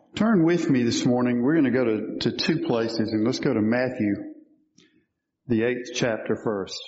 Turn with me this morning. We're going to go to two places, and let's go to Matthew, the 8th chapter first.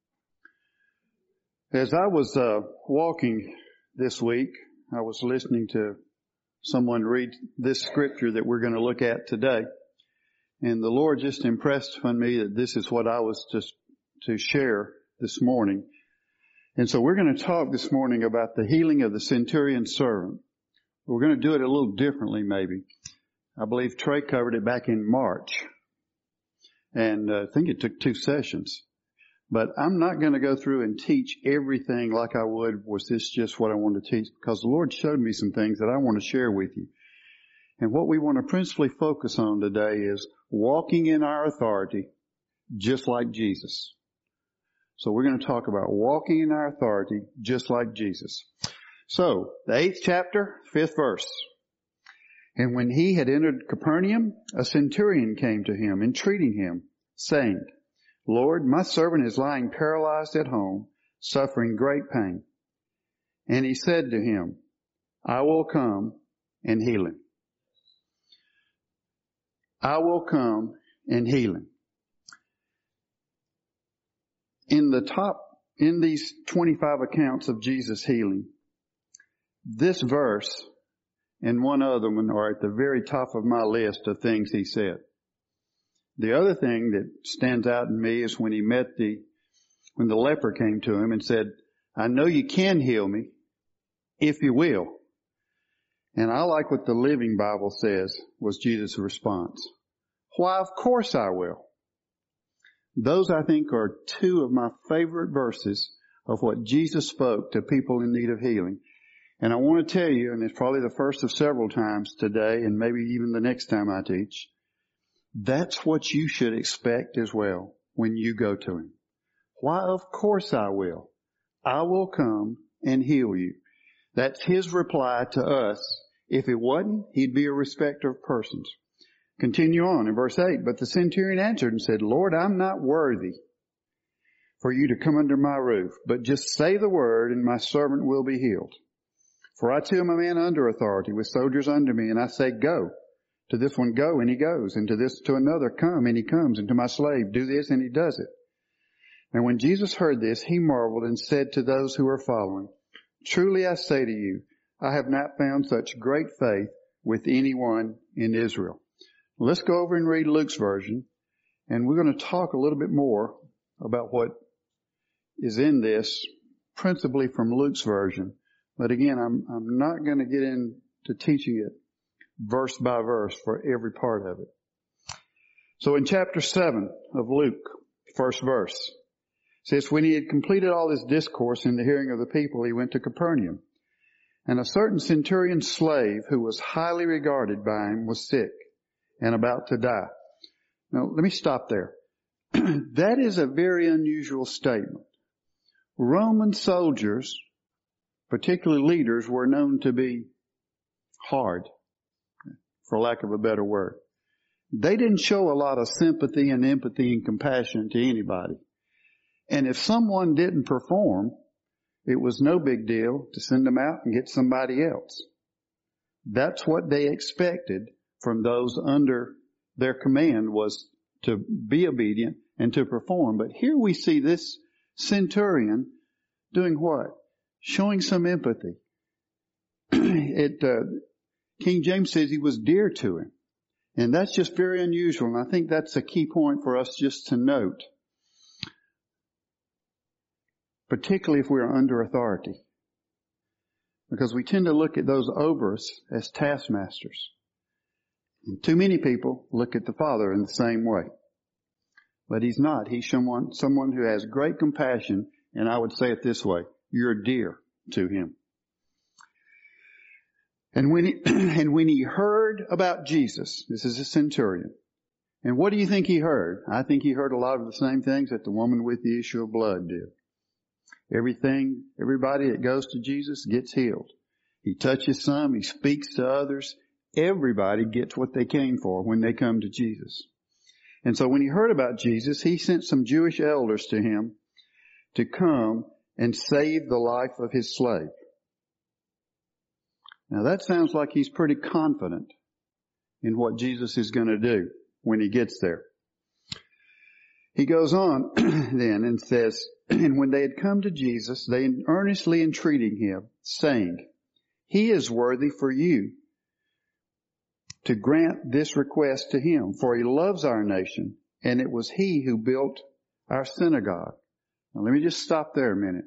As I was walking this week, I was listening to someone read this scripture that we're going to look at today. And the Lord just impressed on me that this is what I was just to share this morning. And so we're going to talk this morning about the healing of the centurion's servant. We're going to do it a little differently maybe. I believe Trey covered it back in March. And I think it took 2 sessions. But I'm not going to go through and teach everything like I would. Was this just what I wanted to teach? Because the Lord showed me some things that I want to share with you. And what we want to principally focus on today is walking in our authority just like Jesus. So we're going to talk about walking in our authority just like Jesus. So, the 8th chapter, 5th verse. And when he had entered Capernaum, a centurion came to him, entreating him, saying, Lord, my servant is lying paralyzed at home, suffering great pain. And he said to him, I will come and heal him. I will come and heal him. In these 25 accounts of Jesus healing, this verse and one other one are at the very top of my list of things he said. The other thing that stands out in me is when the leper came to him and said, I know you can heal me if you will. And I like what the Living Bible says was Jesus' response. Why, of course I will. Those, I think, are 2 of my favorite verses of what Jesus spoke to people in need of healing. And I want to tell you, and it's probably the first of several times today, and maybe even the next time I teach, that's what you should expect as well when you go to him. Why, of course I will. I will come and heal you. That's his reply to us. If it wasn't, he'd be a respecter of persons. Continue on in verse 8. But the centurion answered and said, Lord, I'm not worthy for you to come under my roof, but just say the word and my servant will be healed. For I too am a man under authority with soldiers under me, and I say, go. To this one, go, and he goes. And to another, come, and he comes. And to my slave, do this, and he does it. And when Jesus heard this, he marveled and said to those who were following, truly I say to you, I have not found such great faith with anyone in Israel. Let's go over and read Luke's version, and we're going to talk a little bit more about what is in this, principally from Luke's version. But again, I'm not going to get into teaching it verse by verse for every part of it. So in chapter 7 of Luke, first verse, it says, when he had completed all his discourse in the hearing of the people, he went to Capernaum. And a certain centurion's slave, who was highly regarded by him, was sick and about to die. Now, let me stop there. That is a very unusual statement. Roman soldiers, particularly leaders, were known to be hard, for lack of a better word. They didn't show a lot of sympathy and empathy and compassion to anybody. And if someone didn't perform, it was no big deal to send them out and get somebody else. That's what they expected from those under their command, was to be obedient and to perform. But here we see this centurion doing what? Showing some empathy. King James says he was dear to him. And that's just very unusual. And I think that's a key point for us just to note. Particularly if we're under authority. Because we tend to look at those over us as taskmasters. And too many people look at the Father in the same way. But he's not. He's someone who has great compassion. And I would say it this way. You're dear to him. And when he heard about Jesus, this is a centurion. And what do you think he heard? I think he heard a lot of the same things that the woman with the issue of blood did. Everybody that goes to Jesus gets healed. He touches some, he speaks to others. Everybody gets what they came for when they come to Jesus. And so when he heard about Jesus, he sent some Jewish elders to him to come and save the life of his slave. Now that sounds like he's pretty confident in what Jesus is going to do when he gets there. He goes on then and says, and when they had come to Jesus, they earnestly entreated him, saying, he is worthy for you to grant this request to him, for he loves our nation, and it was he who built our synagogue. Now let me just stop there a minute.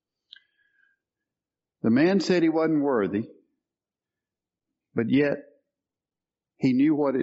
The man said he wasn't worthy, but yet he knew what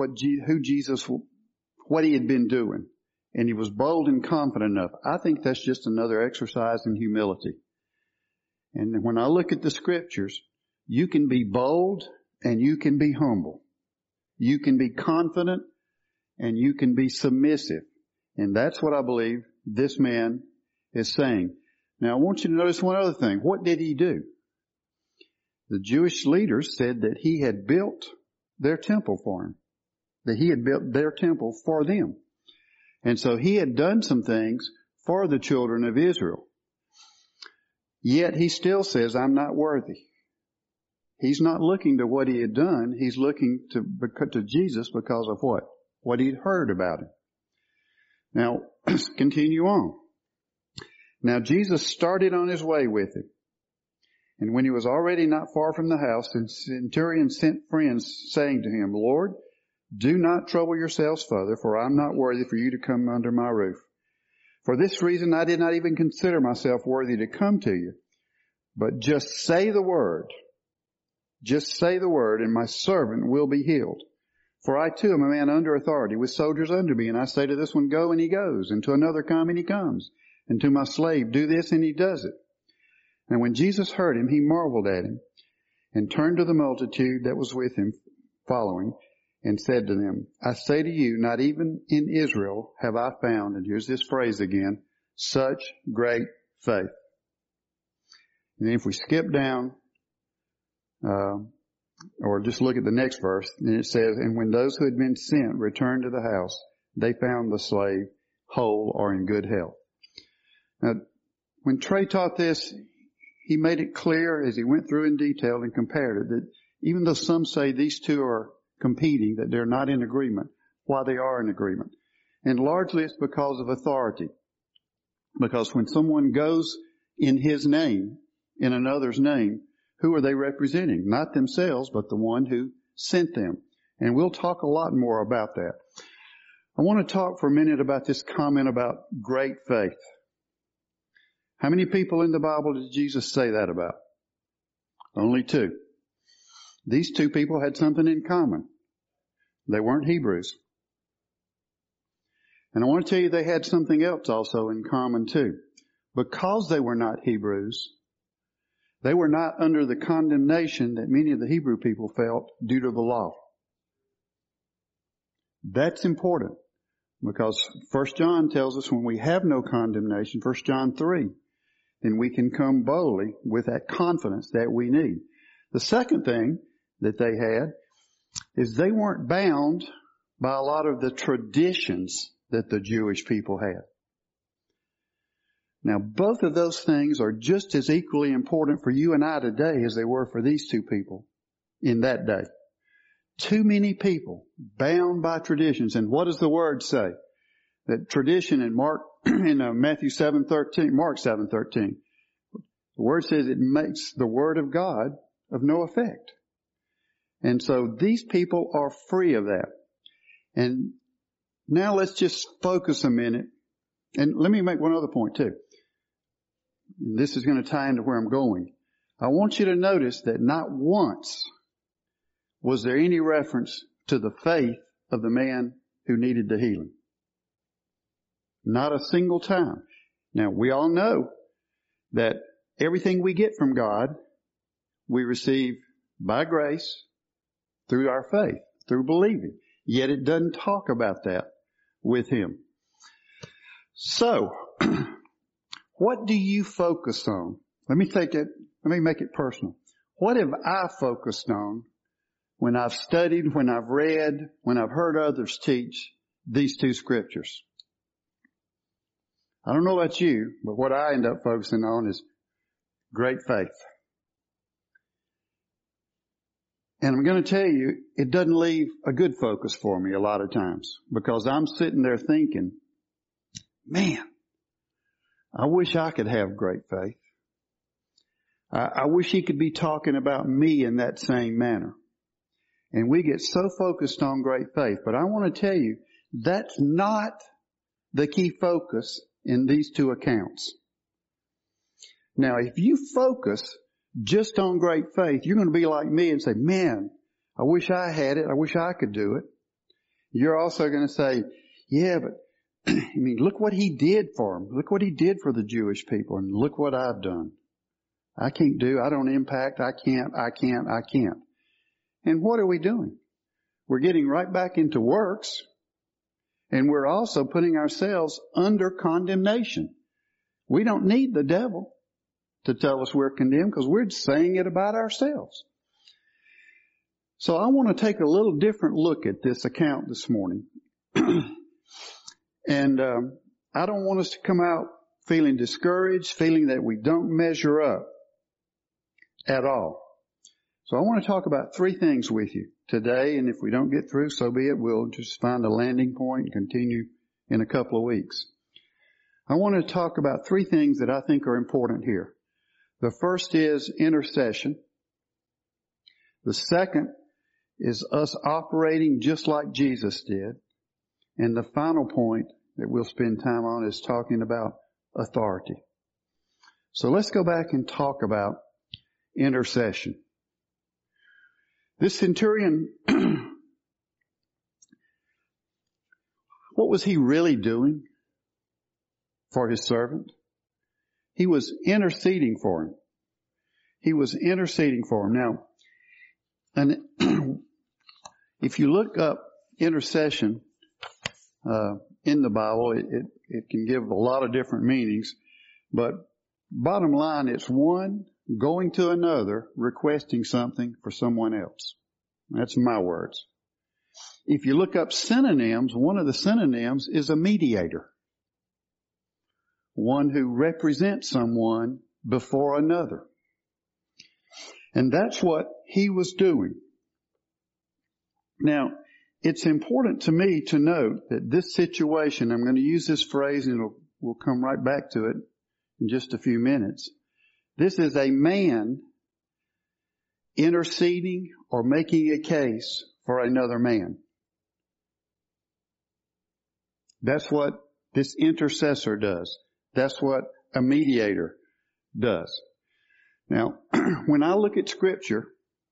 he had been doing, and he was bold and confident enough. I think that's just another exercise in humility. And when I look at the scriptures, you can be bold and you can be humble. You can be confident and you can be submissive. And that's what I believe this man is saying. Now I want you to notice one other thing. What did he do? The Jewish leaders said that he had built their temple for him. That he had built their temple for them. And so he had done some things for the children of Israel. Yet he still says, I'm not worthy. He's not looking to what he had done. He's looking to Jesus because of what? What he'd heard about him. Now, let's continue on. Now, Jesus started on his way with him. And when he was already not far from the house, the centurion sent friends saying to him, Lord, do not trouble yourselves further, for I'm not worthy for you to come under my roof. For this reason, I did not even consider myself worthy to come to you. But just say the word. Just say the word, and my servant will be healed. For I too am a man under authority, with soldiers under me, and I say to this one, go, and he goes, and to another, come, and he comes, and to my slave, do this, and he does it. And when Jesus heard him, he marveled at him, and turned to the multitude that was with him, following, and said to them, I say to you, not even in Israel have I found, and here's this phrase again, such great faith. And if we skip down, or just look at the next verse, and it says, and when those who had been sent returned to the house, they found the slave whole or in good health. Now, when Trey taught this, he made it clear as he went through in detail and compared it that even though some say these two are competing, that they're not in agreement, why they are in agreement. And largely it's because of authority. Because when someone goes in his name, in another's name, who are they representing? Not themselves, but the one who sent them. And we'll talk a lot more about that. I want to talk for a minute about this comment about great faith. How many people in the Bible did Jesus say that about? Only two. These two people had something in common. They weren't Hebrews. And I want to tell you they had something else also in common too. Because they were not Hebrews, they were not under the condemnation that many of the Hebrew people felt due to the law. That's important because 1 John tells us when we have no condemnation, 1 John 3, then we can come boldly with that confidence that we need. The second thing that they had is they weren't bound by a lot of the traditions that the Jewish people had. Now, both of those things are just as equally important for you and I today as they were for these two people in that day. Too many people bound by traditions. And what does the Word say? That tradition in Mark 7:13, the Word says it makes the Word of God of no effect. And so these people are free of that. And now let's just focus a minute. And let me make one other point too. This is going to tie into where I'm going. I want you to notice that not once was there any reference to the faith of the man who needed the healing. Not a single time. Now, we all know that everything we get from God, we receive by grace through our faith, through believing. Yet it doesn't talk about that with him. So, what do you focus on? Let me make it personal. What have I focused on when I've studied, when I've read, when I've heard others teach these two scriptures? I don't know about you, but what I end up focusing on is great faith. And I'm going to tell you, it doesn't leave a good focus for me a lot of times, because I'm sitting there thinking, man, I wish I could have great faith. I wish he could be talking about me in that same manner. And we get so focused on great faith. But I want to tell you, that's not the key focus in these two accounts. Now, if you focus just on great faith, you're going to be like me and say, man, I wish I had it. I wish I could do it. You're also going to say, yeah, but I mean, look what he did for them. Look what he did for the Jewish people, and look what I've done. I can't do, I don't impact, I can't. And what are we doing? We're getting right back into works, and we're also putting ourselves under condemnation. We don't need the devil to tell us we're condemned, because we're saying it about ourselves. So I want to take a little different look at this account this morning. And I don't want us to come out feeling discouraged, feeling that we don't measure up at all. So I want to talk about three things with you today, and if we don't get through, so be it. We'll just find a landing point and continue in a couple of weeks. I want to talk about three things that I think are important here. The first is intercession. The second is us operating just like Jesus did. And the final point that we'll spend time on is talking about authority. So let's go back and talk about intercession. This centurion, what was he really doing for his servant? He was interceding for him. He was interceding for him. Now, and if you look up intercession in the Bible, it can give a lot of different meanings, but bottom line, it's one going to another requesting something for someone else. That's my words. If you look up synonyms, one of the synonyms is a mediator. One who represents someone before another. And that's what he was doing. Now, it's important to me to note that this situation, I'm going to use this phrase and we'll come right back to it in just a few minutes. This is a man interceding or making a case for another man. That's what this intercessor does. That's what a mediator does. Now, when I look at Scripture,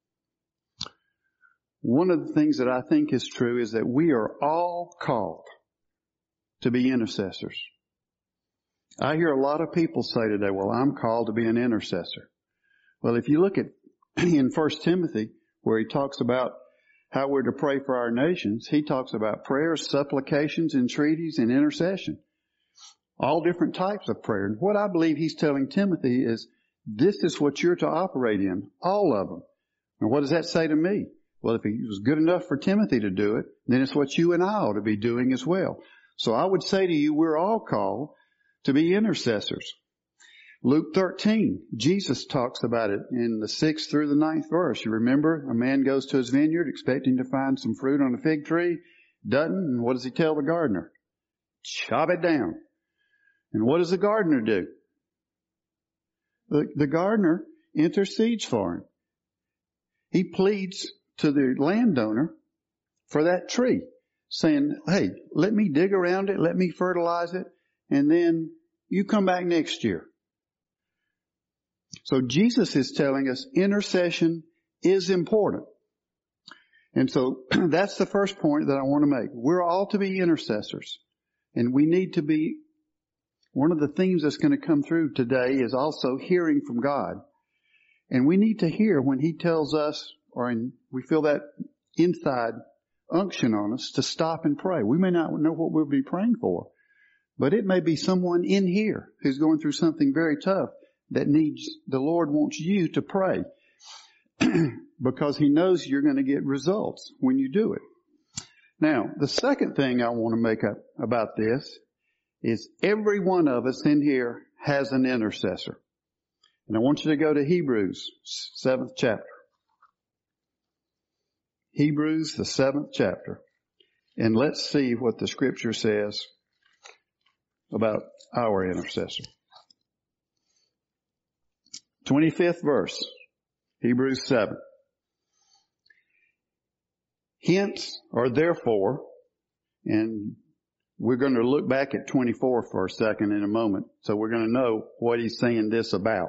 one of the things that I think is true is that we are all called to be intercessors. I hear a lot of people say today, well, I'm called to be an intercessor. Well, if you look at in 1 Timothy, where he talks about how we're to pray for our nations, he talks about prayers, supplications, entreaties, and intercession. All different types of prayer. And what I believe he's telling Timothy is, this is what you're to operate in, all of them. And what does that say to me? Well, if it was good enough for Timothy to do it, then it's what you and I ought to be doing as well. So I would say to you, we're all called to be intercessors. Luke 13, Jesus talks about it in the 6th through the 9th verse. You remember, a man goes to his vineyard expecting to find some fruit on a fig tree, doesn't, and what does he tell the gardener? Chop it down. And what does the gardener do? The gardener intercedes for him. He pleads to the landowner for that tree, saying, hey, let me dig around it, let me fertilize it, and then you come back next year. So Jesus is telling us intercession is important. And so that's the first point that I want to make. We're all to be intercessors. And we need to be, one of the themes that's going to come through today is also hearing from God. And we need to hear when He tells us, we feel that inside unction on us to stop and pray. We may not know what we'll be praying for, but it may be someone in here who's going through something very tough that needs, the Lord wants you to pray because He knows you're going to get results when you do it. Now, the second thing I want to make up about this is every one of us in here has an intercessor. And I want you to go to Hebrews, 7th chapter. Hebrews, the 7th chapter. And let's see what the scripture says about our intercessor. 25th verse, Hebrews 7. Hence, or therefore, and we're going to look back at 24 for a second in a moment, so we're going to know what he's saying this about.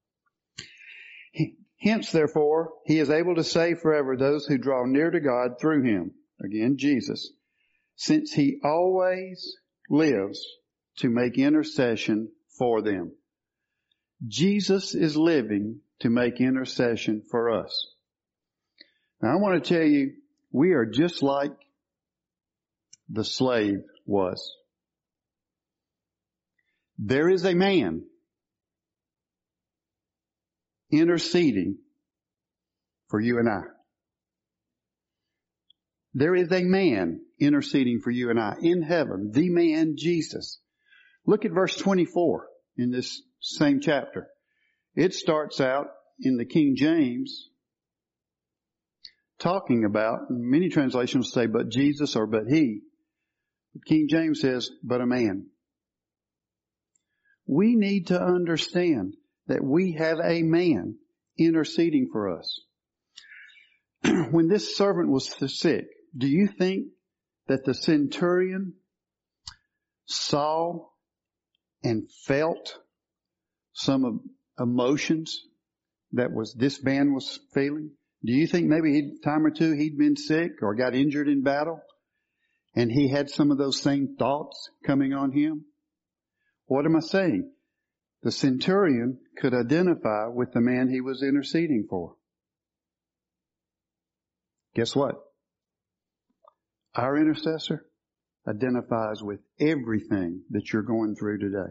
Hence, therefore, he is able to save forever those who draw near to God through him, again, Jesus, since he always lives to make intercession for them. Jesus is living to make intercession for us. Now, I want to tell you, we are just like the slave was. There is a man interceding for you and I. There is a man interceding for you and I in heaven, the man Jesus. Look at verse 24 in this same chapter. It starts out in the King James talking about, many translations say, but Jesus or but he. King James says, but a man. We need to understand that we have a man interceding for us. When this servant was sick, do you think that the centurion saw and felt some emotions that this man was feeling? Do you think maybe a time or two he'd been sick or got injured in battle and he had some of those same thoughts coming on him? What am I saying? The centurion could identify with the man he was interceding for. Guess what? Our intercessor identifies with everything that you're going through today.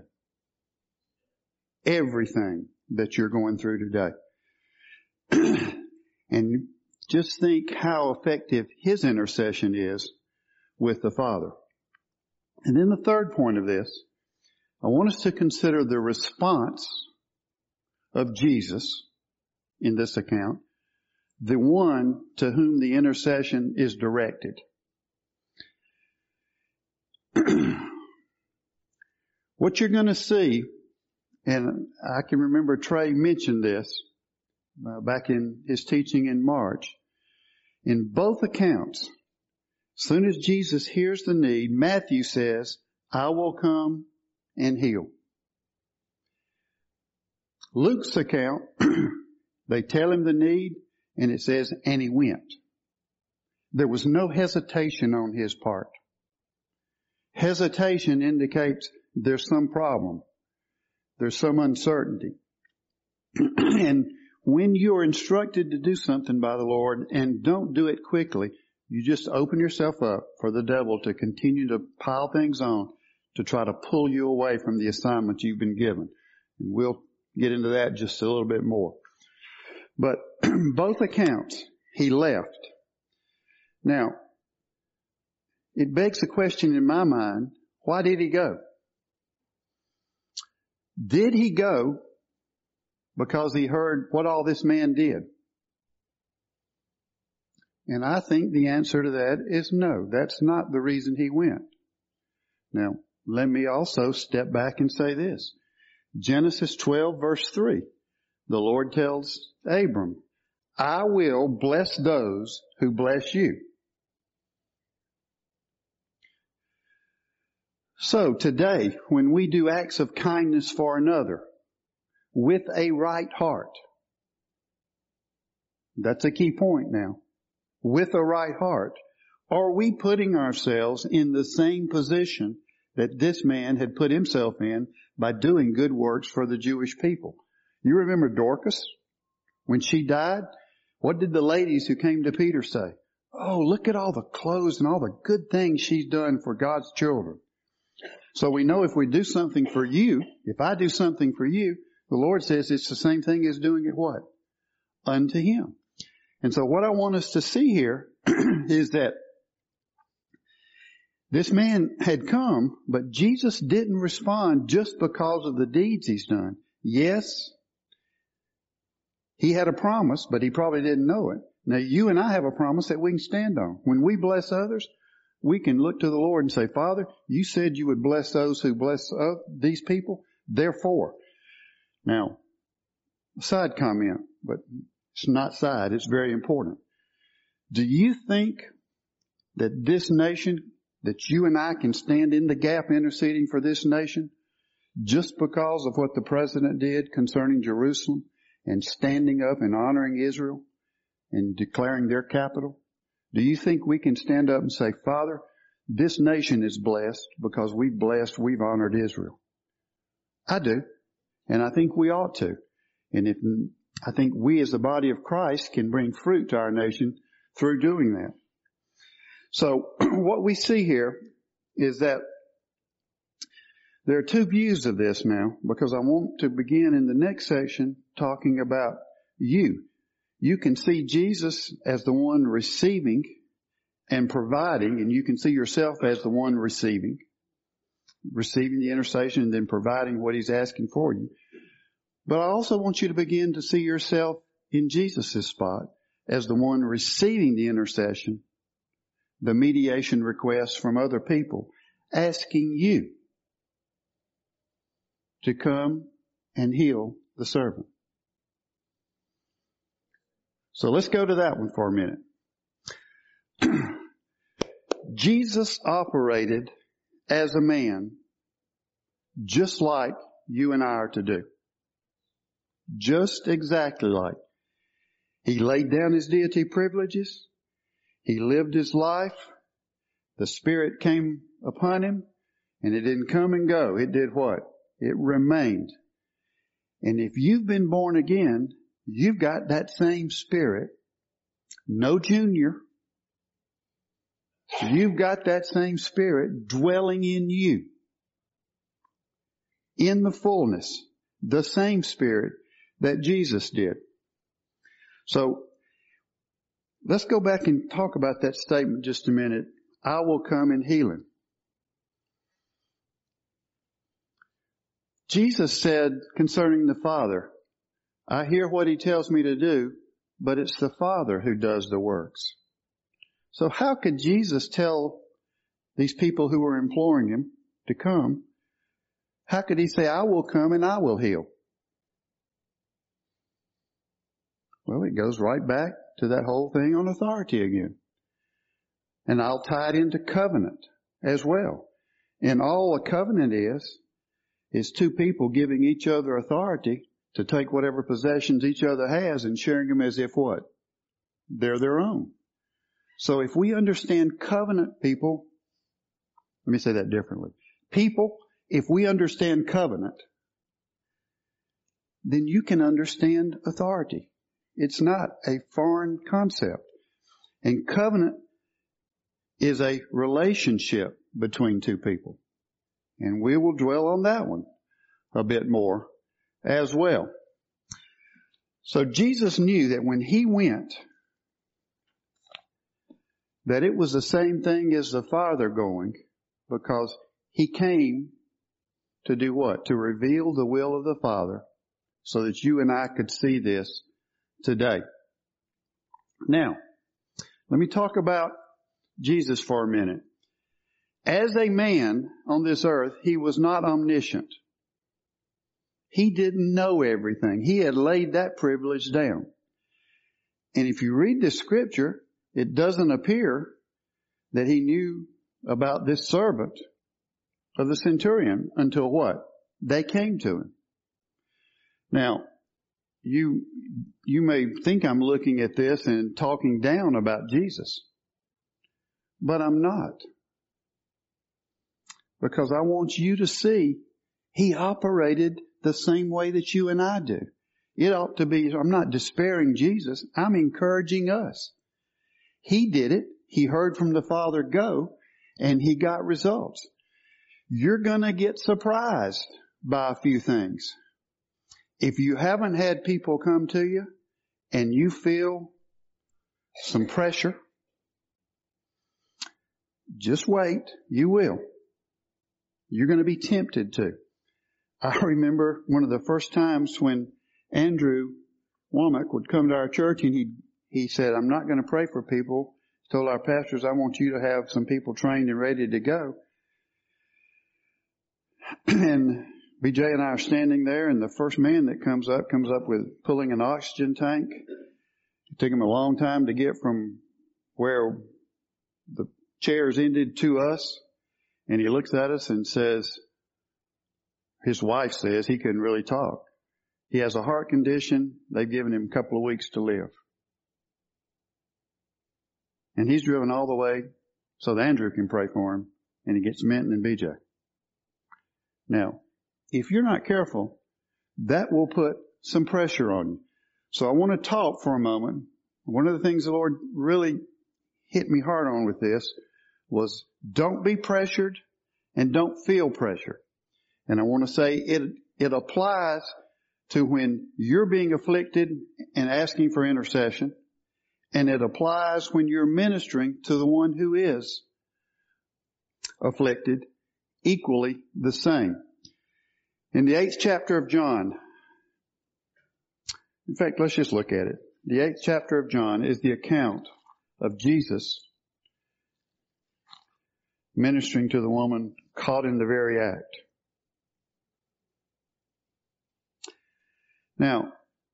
Everything that you're going through today. And just think how effective his intercession is with the Father. And then the third point of this, I want us to consider the response of Jesus in this account, the one to whom the intercession is directed. What you're going to see, and I can remember Trey mentioned this back in his teaching in March, in both accounts, as soon as Jesus hears the need, Matthew says, I will come and heal. Luke's account, they tell him the need, and it says, and he went. There was no hesitation on his part. Hesitation indicates there's some problem. There's some uncertainty. And when you're instructed to do something by the Lord and don't do it quickly, you just open yourself up for the devil to continue to pile things on to try to pull you away from the assignment you've been given. And we'll get into that just a little bit more. But both accounts, he left. Now, it begs the question in my mind, why did he go? Did he go because he heard what all this man did? And I think the answer to that is no. That's not the reason he went. Now, let me also step back and say this. Genesis 12 verse 3. The Lord tells Abram, I will bless those who bless you. So today, when we do acts of kindness for another with a right heart, that's a key point now, with a right heart, are we putting ourselves in the same position that this man had put himself in by doing good works for the Jewish people? You remember Dorcas? When she died, what did the ladies who came to Peter say? Oh, look at all the clothes and all the good things she's done for God's children. So we know if we do something for you, if I do something for you, the Lord says it's the same thing as doing it what? Unto Him. And so what I want us to see here is that this man had come, but Jesus didn't respond just because of the deeds he's done. Yes, he had a promise, but he probably didn't know it. Now, you and I have a promise that we can stand on. When we bless others, we can look to the Lord and say, Father, you said you would bless those who bless these people. Therefore, now, side comment, but it's not side. It's very important. Do you think that this nation, that you and I can stand in the gap interceding for this nation just because of what the president did concerning Jerusalem and standing up and honoring Israel and declaring their capital? Do you think we can stand up and say, Father, this nation is blessed because we've honored Israel? I do. And I think we ought to. And I think we as the body of Christ can bring fruit to our nation through doing that. So what we see here is that there are two views of this now, because I want to begin in the next section talking about you. You can see Jesus as the one receiving and providing, and you can see yourself as the one receiving the intercession and then providing what He's asking for you. But I also want you to begin to see yourself in Jesus' spot as the one receiving the intercession, the mediation requests from other people, asking you to come and heal the servant. So let's go to that one for a minute. Jesus operated as a man just like you and I are to do. Just exactly like. He laid down His deity privileges. He lived His life. The Spirit came upon Him, and it didn't come and go. It did what? It remained. And if you've been born again, you've got that same Spirit. No junior. You've got that same Spirit dwelling in you. In the fullness. The same Spirit that Jesus did. So, let's go back and talk about that statement just a minute. I will come and heal him. Jesus said concerning the Father, I hear what He tells me to do, but it's the Father who does the works. So how could Jesus tell these people who were imploring Him to come, how could He say, I will come and I will heal? Well, it goes right back to that whole thing on authority again. And I'll tie it into covenant as well. And all a covenant is two people giving each other authority to take whatever possessions each other has and sharing them as if what? They're their own. So if we understand covenant, people, let me say that differently. People, if we understand covenant, then you can understand authority. It's not a foreign concept. And covenant is a relationship between two people. And we will dwell on that one a bit more as well. So Jesus knew that when He went, that it was the same thing as the Father going, because He came to do what? To reveal the will of the Father so that you and I could see this today. Now, let me talk about Jesus for a minute. As a man on this earth, He was not omniscient. He didn't know everything. He had laid that privilege down. And if you read the scripture, it doesn't appear that He knew about this servant of the centurion until what? They came to Him. Now, you may think I'm looking at this and talking down about Jesus. But I'm not. Because I want you to see He operated the same way that you and I do. It ought to be, I'm not despairing Jesus. I'm encouraging us. He did it. He heard from the Father go, and He got results. You're going to get surprised by a few things. If you haven't had people come to you and you feel some pressure, just wait. You will. You're going to be tempted to. I remember one of the first times when Andrew Womack would come to our church and he said, I'm not going to pray for people. He told our pastors, I want you to have some people trained and ready to go. And BJ and I are standing there, and the first man that comes up with pulling an oxygen tank. It took him a long time to get from where the chairs ended to us. And he looks at us and says, his wife says he couldn't really talk. He has a heart condition. They've given him a couple of weeks to live. And he's driven all the way so that Andrew can pray for him, and he gets Minton and BJ. Now, if you're not careful, that will put some pressure on you. So I want to talk for a moment. One of the things the Lord really hit me hard on with this was don't be pressured and don't feel pressure. And I want to say it applies to when you're being afflicted and asking for intercession. And it applies when you're ministering to the one who is afflicted, equally the same. In the 8th chapter of John, in fact, let's just look at it. The 8th chapter of John is the account of Jesus ministering to the woman caught in the very act. Now,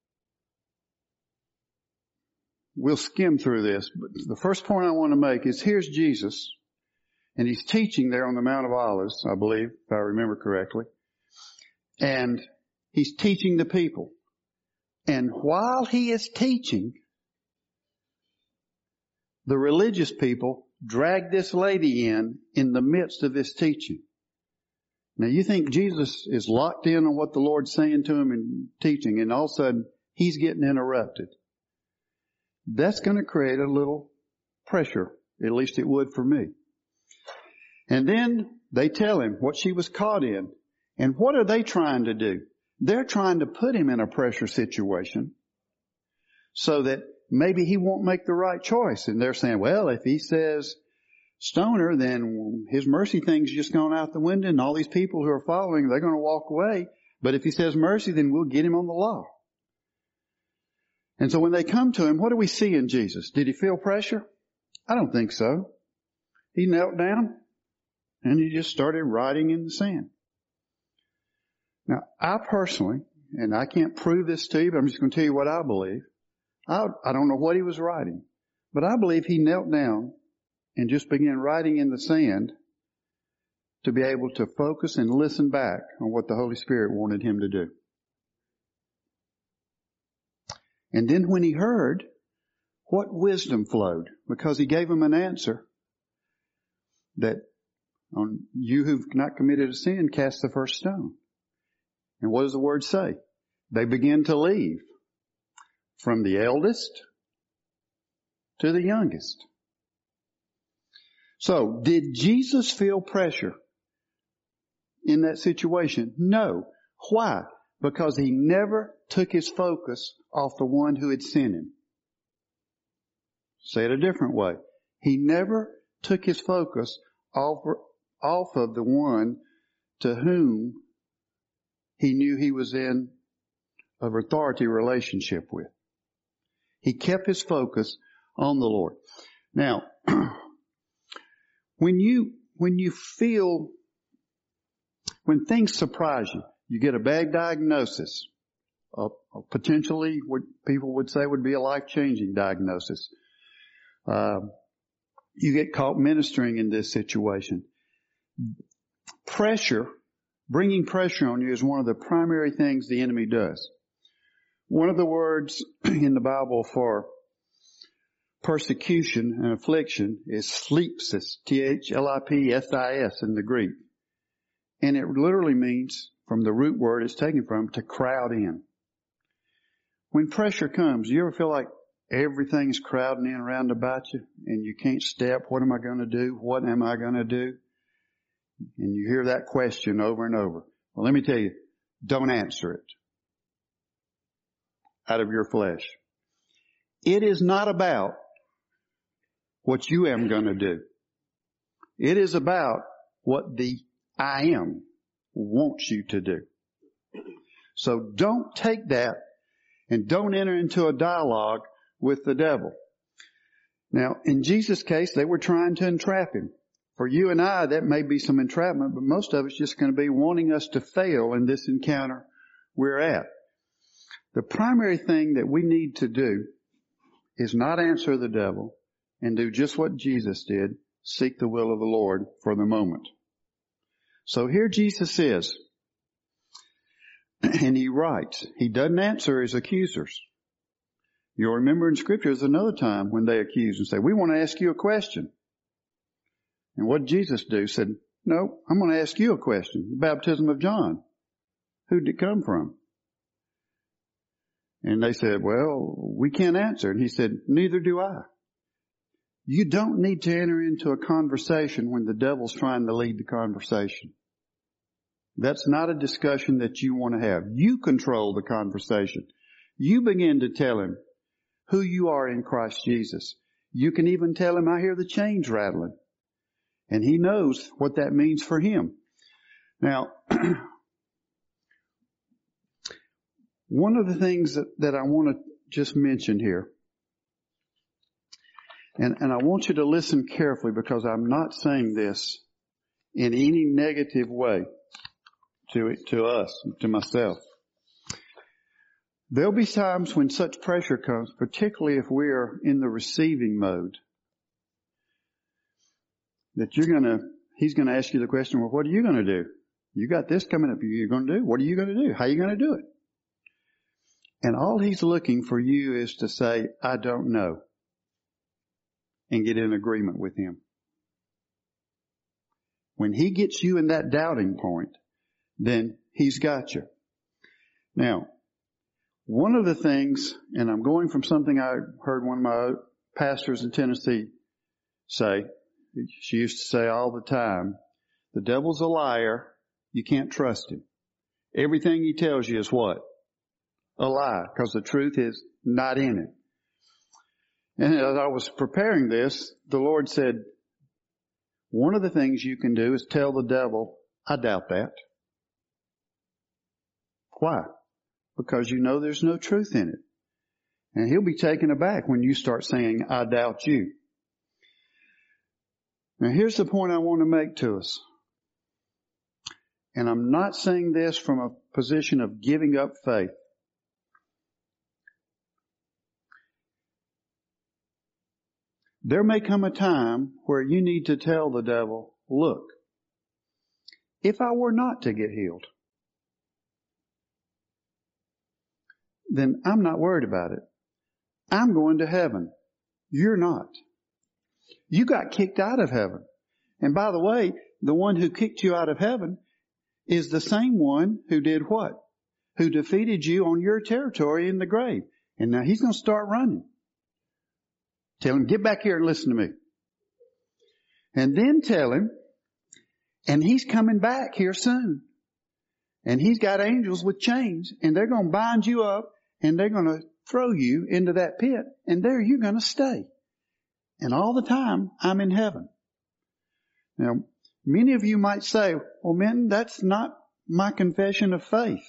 we'll skim through this, but the first point I want to make is here's Jesus, and he's teaching there on the Mount of Olives, I believe, if I remember correctly. And he's teaching the people. And while he is teaching, the religious people drag this lady in the midst of this teaching. Now you think Jesus is locked in on what the Lord's saying to him and teaching, and all of a sudden he's getting interrupted. That's going to create a little pressure. At least it would for me. And then they tell him what she was caught in. And what are they trying to do? They're trying to put him in a pressure situation so that maybe he won't make the right choice. And they're saying, well, if he says stone her, then his mercy thing's just gone out the window, and all these people who are following, they're going to walk away. But if he says mercy, then we'll get him on the law. And so when they come to him, what do we see in Jesus? Did he feel pressure? I don't think so. He knelt down and he just started writing in the sand. Now, I personally, and I can't prove this to you, but I'm just going to tell you what I believe. I don't know what he was writing, but I believe he knelt down and just began writing in the sand to be able to focus and listen back on what the Holy Spirit wanted him to do. And then when he heard, what wisdom flowed? Because he gave him an answer that on you who've not committed a sin, cast the first stone. And what does the word say? They begin to leave from the eldest to the youngest. So, did Jesus feel pressure in that situation? No. Why? Because he never took his focus off the one who had sent him. Say it a different way. He never took his focus off of the one to whom he knew he was in an authority relationship with. He kept his focus on the Lord. Now, when things surprise you, you get a bad diagnosis, potentially what people would say would be a life-changing diagnosis. You get caught ministering in this situation. Bringing pressure on you is one of the primary things the enemy does. One of the words in the Bible for persecution and affliction is thlipsis, T-H-L-I-P-S-I-S in the Greek. And it literally means, from the root word it's taken from, to crowd in. When pressure comes, you ever feel like everything's crowding in around about you and you can't step? What am I going to do? What am I going to do? And you hear that question over and over. Well, let me tell you, don't answer it out of your flesh. It is not about what you am going to do. It is about what the I am wants you to do. So don't take that and don't enter into a dialogue with the devil. Now, in Jesus' case, they were trying to entrap him. For you and I, that may be some entrapment, but most of it's just going to be wanting us to fail in this encounter we're at. The primary thing that we need to do is not answer the devil and do just what Jesus did, seek the will of the Lord for the moment. So here Jesus is, and he writes. He doesn't answer his accusers. You'll remember in Scripture there's another time when they accuse and say, we want to ask you a question. And what did Jesus do? He said, no, I'm going to ask you a question. The baptism of John. Who did it come from? And they said, well, we can't answer. And he said, neither do I. You don't need to enter into a conversation when the devil's trying to lead the conversation. That's not a discussion that you want to have. You control the conversation. You begin to tell him who you are in Christ Jesus. You can even tell him, I hear the chains rattling. And he knows what that means for him. Now, one of the things that I want to just mention here, and I want you to listen carefully because I'm not saying this in any negative way to us, to myself. There'll be times when such pressure comes, particularly if we are in the receiving mode, that he's going to ask you the question, well, what are you going to do? You got this coming up. You're going to do? What are you going to do? How are you going to do it? And all he's looking for you is to say, I don't know, and get in agreement with him. When he gets you in that doubting point, then he's got you. Now, one of the things, and I'm going from something I heard one of my pastors in Tennessee say, she used to say all the time, the devil's a liar, you can't trust him. Everything he tells you is what? A lie, because the truth is not in it. And as I was preparing this, the Lord said, one of the things you can do is tell the devil, I doubt that. Why? Because you know there's no truth in it. And he'll be taken aback when you start saying, I doubt you. Now here's the point I want to make to us. And I'm not saying this from a position of giving up faith. There may come a time where you need to tell the devil, look, if I were not to get healed, then I'm not worried about it. I'm going to heaven. You're not. You got kicked out of heaven. And by the way, the one who kicked you out of heaven is the same one who did what? Who defeated you on your territory in the grave. And now he's going to start running. Tell him, get back here and listen to me. And then tell him, and he's coming back here soon. And he's got angels with chains, and they're going to bind you up, and they're going to throw you into that pit, and there you're going to stay. And all the time, I'm in heaven. Now, many of you might say, well, Minton, that's not my confession of faith.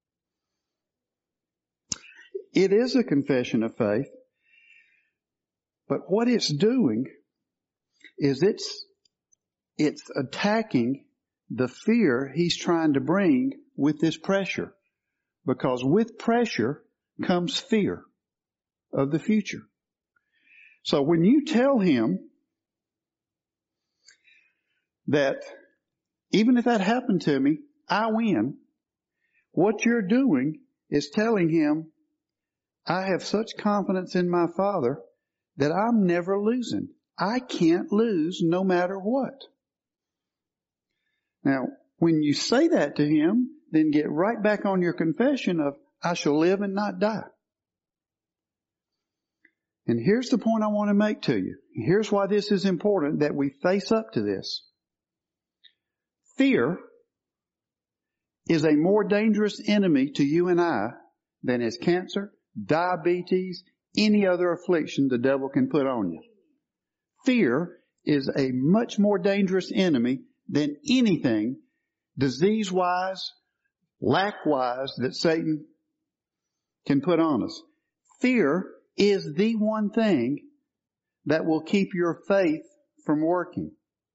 It is a confession of faith. But what it's doing is it's attacking the fear he's trying to bring with this pressure. Because with pressure comes fear of the future. So when you tell him that even if that happened to me, I win, what you're doing is telling him, I have such confidence in my Father that I'm never losing. I can't lose no matter what. Now, when you say that to him, then get right back on your confession of, I shall live and not die. And here's the point I want to make to you. Here's why this is important that we face up to this. Fear is a more dangerous enemy to you and I than is cancer, diabetes, any other affliction the devil can put on you. Fear is a much more dangerous enemy than anything disease-wise, lack-wise that Satan can put on us. Fear is the one thing that will keep your faith from working.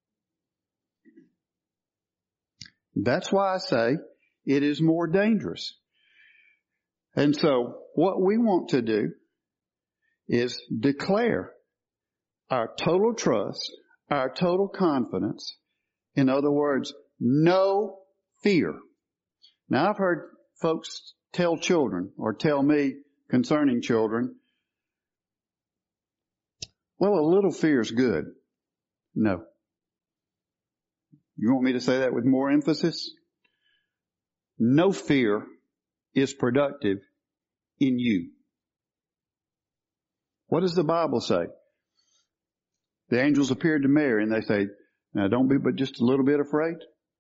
That's why I say it is more dangerous. And so what we want to do is declare our total trust, our total confidence. In other words, no fear. Now, I've heard folks tell children or tell me concerning children, well, a little fear is good. No. You want me to say that with more emphasis? No fear is productive in you. What does the Bible say? The angels appeared to Mary and they say, now don't be but just a little bit afraid.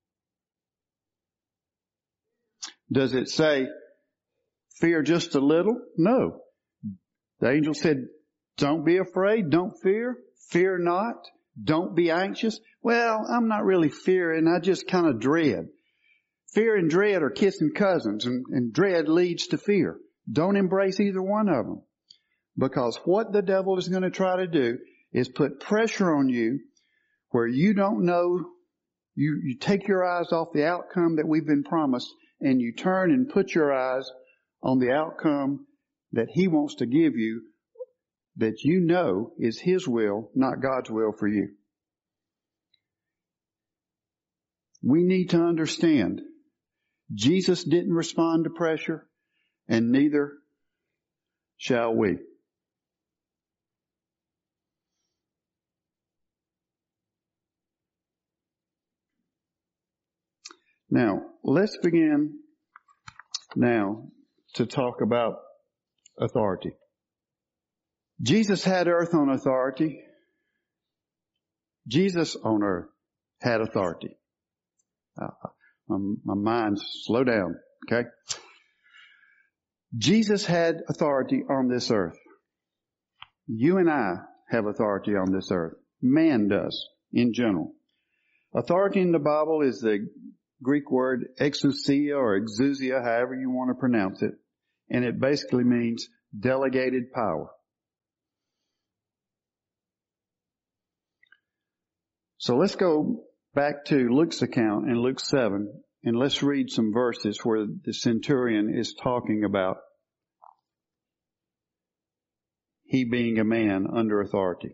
Does it say fear just a little? No. The angel said, don't be afraid, don't fear, fear not, don't be anxious. Well, I'm not really fearing, I just kind of dread. Fear and dread are kissing cousins, and dread leads to fear. Don't embrace either one of them. Because what the devil is going to try to do is put pressure on you where you don't know, you take your eyes off the outcome that we've been promised, and you turn and put your eyes on the outcome that he wants to give you, that you know is his will, not God's will for you. We need to understand Jesus didn't respond to pressure, and neither shall we. Now, let's begin now to talk about authority. Jesus had earth on authority. Jesus on earth had authority. My mind, slow down, okay? Jesus had authority on this earth. You and I have authority on this earth. Man does, in general. Authority in the Bible is the Greek word exousia or exousia, however you want to pronounce it. And it basically means delegated power. So let's go back to Luke's account in Luke 7, and let's read some verses where the centurion is talking about he being a man under authority.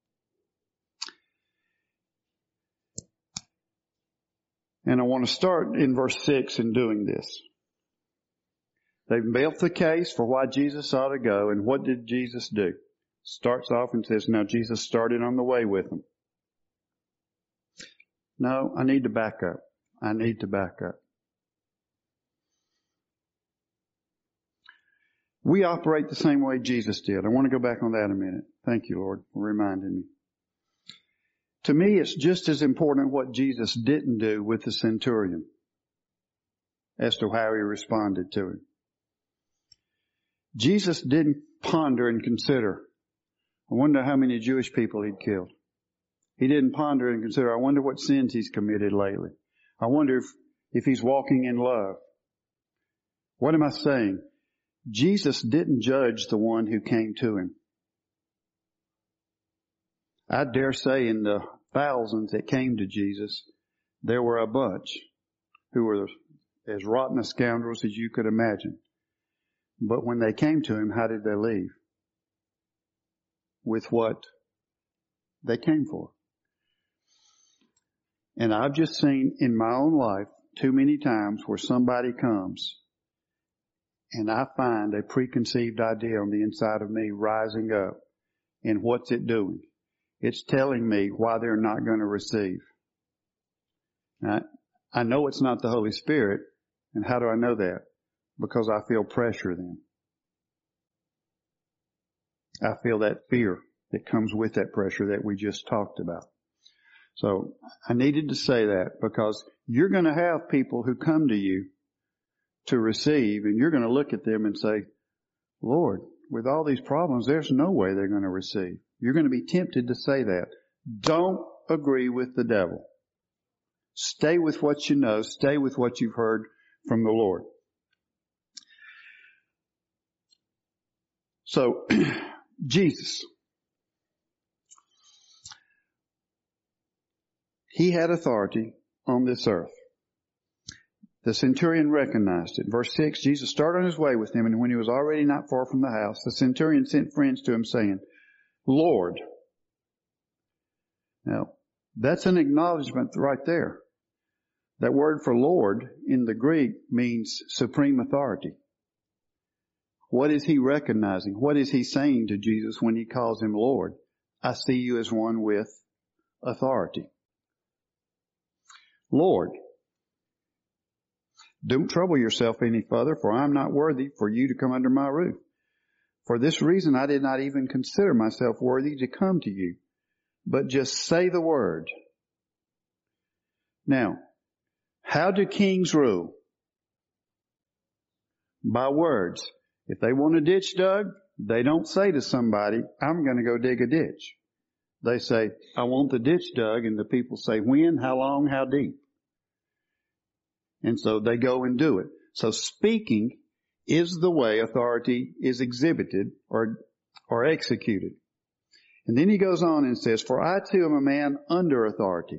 And I want to start in verse 6 in doing this. They've built the case for why Jesus ought to go, and what did Jesus do? Starts off and says, now Jesus started on the way with them. No, I need to back up. I need to back up. We operate the same way Jesus did. I want to go back on that a minute. Thank you, Lord, for reminding me. To me, it's just as important what Jesus didn't do with the centurion as to how he responded to him. Jesus didn't ponder and consider, I wonder how many Jewish people he'd killed. He didn't ponder and consider, I wonder what sins he's committed lately. I wonder if he's walking in love. What am I saying? Jesus didn't judge the one who came to him. I dare say in the thousands that came to Jesus, there were a bunch who were as rotten as scoundrels as you could imagine. But when they came to him, how did they leave? With what they came for. And I've just seen in my own life too many times where somebody comes and I find a preconceived idea on the inside of me rising up. And what's it doing? It's telling me why they're not going to receive. Now, I know it's not the Holy Spirit. And how do I know that? Because I feel pressure then. I feel that fear that comes with that pressure that we just talked about. So I needed to say that because you're going to have people who come to you to receive, and you're going to look at them and say, Lord, with all these problems, there's no way they're going to receive. You're going to be tempted to say that. Don't agree with the devil. Stay with what you know. Stay with what you've heard from the Lord. So Jesus. He had authority on this earth. The centurion recognized it. Verse 6, Jesus started on his way with him, and when he was already not far from the house, the centurion sent friends to him, saying, Lord. Now, that's an acknowledgement right there. That word for Lord in the Greek means supreme authority. What is he recognizing? What is he saying to Jesus when he calls him Lord? I see you as one with authority. Lord, don't trouble yourself any further, for I am not worthy for you to come under my roof. For this reason I did not even consider myself worthy to come to you, but just say the word. Now, how do kings rule? By words. If they want a ditch dug, they don't say to somebody, I'm going to go dig a ditch. They say, I want the ditch dug, and the people say, when, how long, how deep? And so they go and do it. So speaking is the way authority is exhibited or executed. And then he goes on and says, for I too am a man under authority.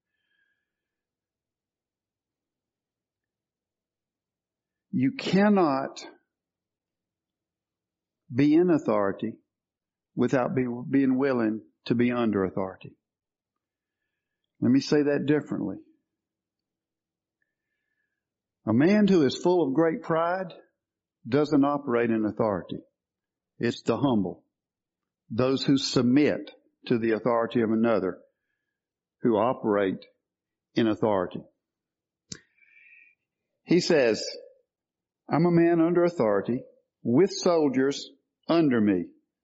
You cannot be in authority without being willing to be under authority. Let me say that differently. A man who is full of great pride doesn't operate in authority. It's the humble, those who submit to the authority of another, who operate in authority. He says, I'm a man under authority with soldiers under me.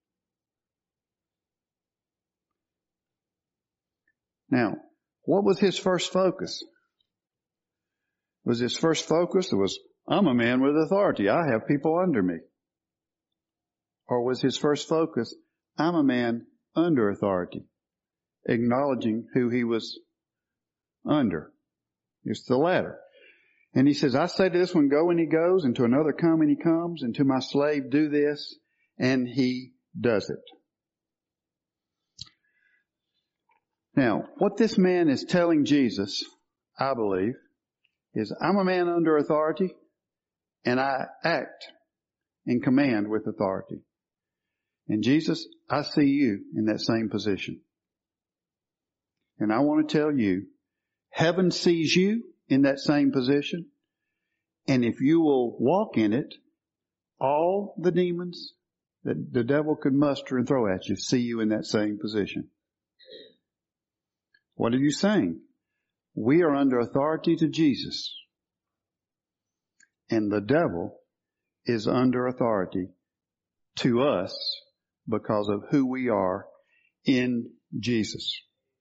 Now, what was his first focus? Was his first focus, it was, I'm a man with authority. I have people under me. Or was his first focus, I'm a man under authority, acknowledging who he was under? It's the latter. And he says, I say to this one, go, and he goes, and to another, come, and he comes, and to my slave, do this, and he does it. Now, what this man is telling Jesus, I believe, is I'm a man under authority, and I act and command with authority. And Jesus, I see you in that same position. And I want to tell you, heaven sees you in that same position. And if you will walk in it, all the demons that the devil could muster and throw at you see you in that same position. What are you saying? We are under authority to Jesus. And the devil is under authority to us because of who we are in Jesus.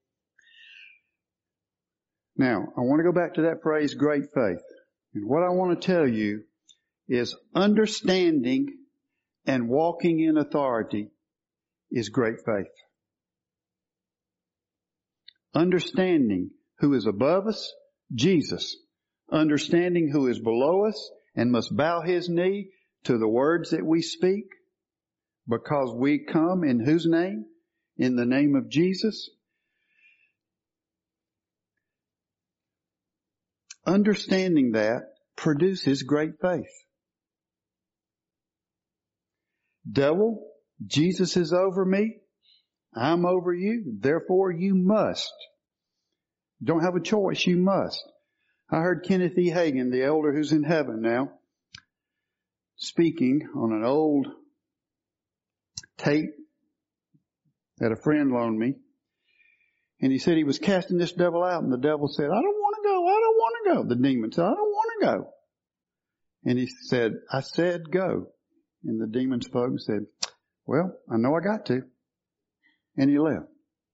Now, I want to go back to that phrase, great faith. And what I want to tell you is understanding and walking in authority is great faith. Understanding who is above us, Jesus. Understanding who is below us and must bow his knee to the words that we speak because we come in whose name? In the name of Jesus. Understanding that produces great faith. Devil, Jesus is over me. I'm over you. Therefore, you must. You don't have a choice. You must. I heard Kenneth E. Hagin, the elder who's in heaven now, speaking on an old tape that a friend loaned me. And he said he was casting this devil out, and the devil said, I don't want to go. I don't want to go. The demon said, I don't want to go. And he said, I said go. And the demon spoke and said, well, I know I got to. And he left.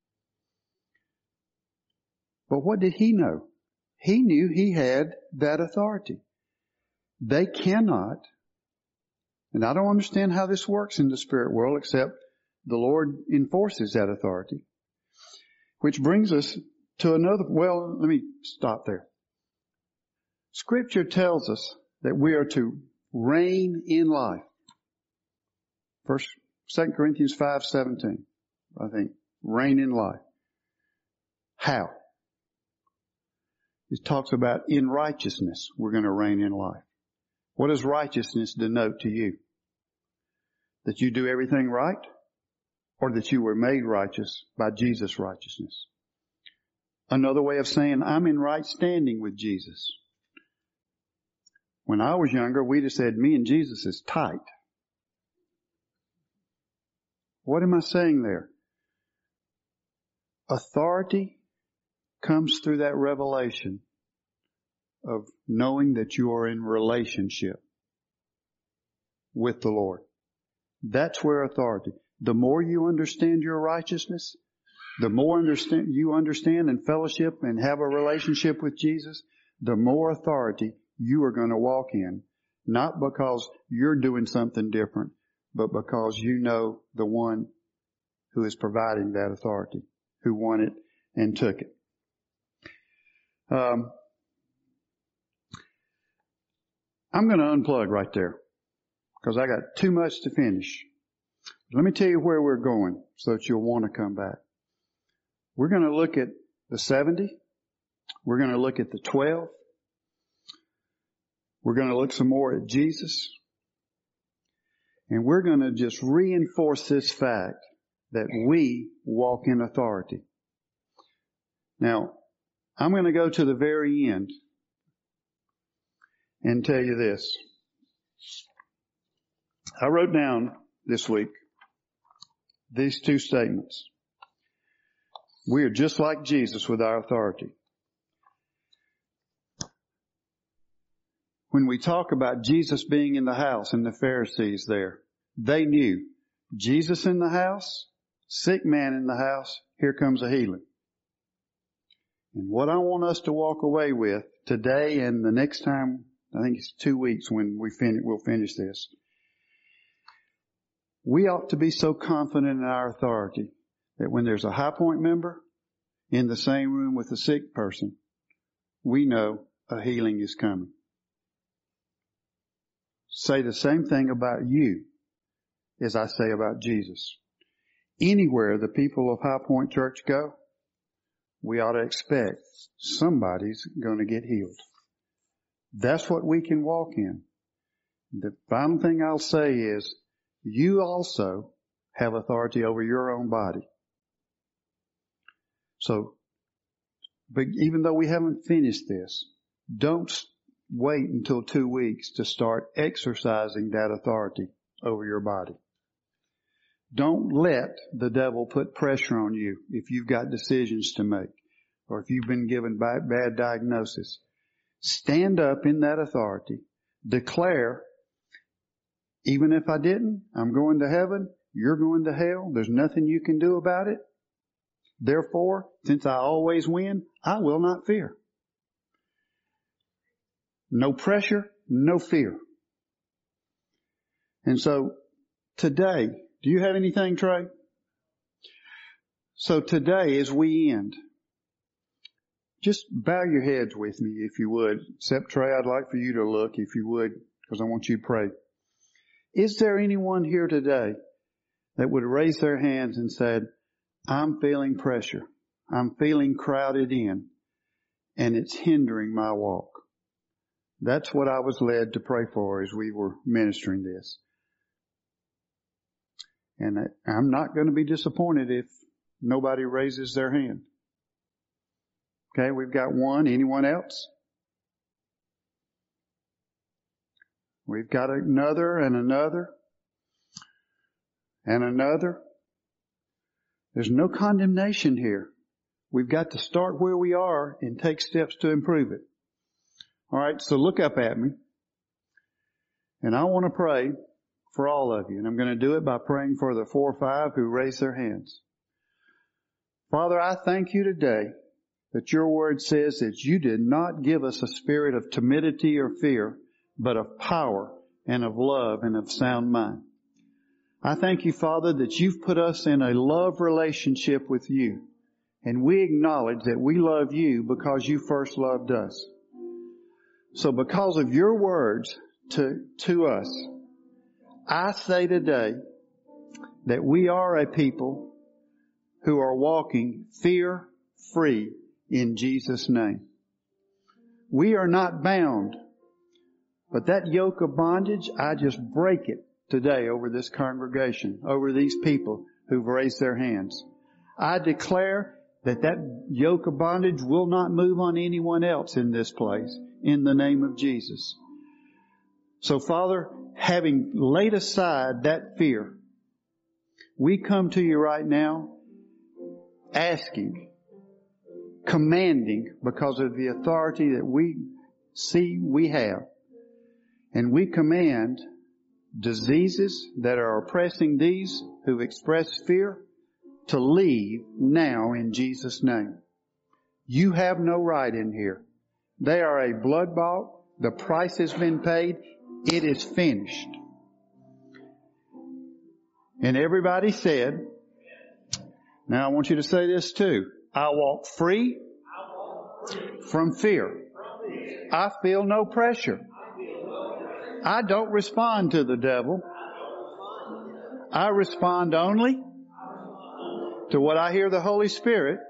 But what did he know? He knew he had that authority. They cannot, and I don't understand how this works in the spirit world except the Lord enforces that authority. Which brings us to another, well, let me stop there. Scripture tells us that we are to reign in life. 1 2 Corinthians 5:17, I think. Reign in life. How? It talks about in righteousness we're going to reign in life. What does righteousness denote to you? That you do everything right? Or that you were made righteous by Jesus' righteousness? Another way of saying I'm in right standing with Jesus. When I was younger, we'd have said me and Jesus is tight. What am I saying there? Authority comes through that revelation of knowing that you are in relationship with the Lord. That's where authority. The more you understand your righteousness, the more you understand and fellowship and have a relationship with Jesus, the more authority you are going to walk in. Not because you're doing something different, but because you know the one who is providing that authority, who won it and took it. I'm going to unplug right there because I got too much to finish. Let me tell you where we're going so that you'll want to come back. We're going to look at the 70. We're going to look at the 12. We're going to look some more at Jesus. And we're going to just reinforce this fact that we walk in authority. Now, I'm going to go to the very end and tell you this. I wrote down this week these two statements. We are just like Jesus with our authority. When we talk about Jesus being in the house and the Pharisees there, they knew Jesus in the house, sick man in the house, here comes a healing. And what I want us to walk away with today and the next time, I think it's 2 weeks when we'll finish this. We ought to be so confident in our authority that when there's a High Point member in the same room with a sick person, we know a healing is coming. Say the same thing about you as I say about Jesus. Anywhere the people of High Point Church go, we ought to expect somebody's going to get healed. That's what we can walk in. The final thing I'll say is, you also have authority over your own body. So, but even though we haven't finished this, don't wait until 2 weeks to start exercising that authority over your body. Don't let the devil put pressure on you if you've got decisions to make or if you've been given bad diagnosis. Stand up in that authority. Declare, even if I didn't, I'm going to heaven, you're going to hell, there's nothing you can do about it. Therefore, since I always win, I will not fear. No pressure, no fear. And so, today, do you have anything, Trey? So today, as we end, just bow your heads with me, if you would. Except, Trey, I'd like for you to look, if you would, because I want you to pray. Is there anyone here today that would raise their hands and said, I'm feeling pressure. I'm feeling crowded in, and it's hindering my walk? That's what I was led to pray for as we were ministering this. And I'm not going to be disappointed if nobody raises their hand. Okay, we've got one. Anyone else? We've got another and another and another. There's no condemnation here. We've got to start where we are and take steps to improve it. All right, so look up at me. And I want to pray for all of you. And I'm going to do it by praying for the 4 or 5 who raised their hands. Father, I thank you today that your word says that you did not give us a spirit of timidity or fear, but of power and of love and of sound mind. I thank you, Father, that you've put us in a love relationship with you. And we acknowledge that we love you because you first loved us. So because of your words to us, I say today that we are a people who are walking fear-free in Jesus' name. We are not bound, but that yoke of bondage, I just break it today over this congregation, over these people who've raised their hands. I declare that yoke of bondage will not move on anyone else in this place, in the name of Jesus. So, Father, having laid aside that fear, we come to you right now asking, commanding, because of the authority that we see we have. And we command diseases that are oppressing these who express fear to leave now in Jesus' name. You have no right in here. They are a blood bought. The price has been paid. It is finished. And everybody said, now I want you to say this too. I walk free from fear. I feel no pressure. I don't respond to the devil. I respond only to what I hear the Holy Spirit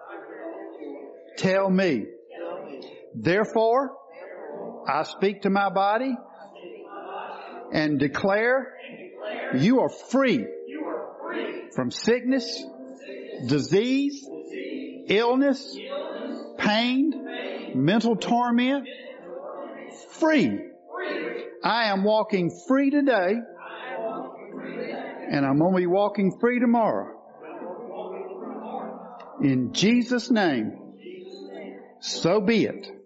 tell me. Therefore, I speak to my body and declare you are free from sickness, disease, illness, pain, mental torment. Free. I am walking free today, and I'm going to be walking free tomorrow. In Jesus' name, so be it.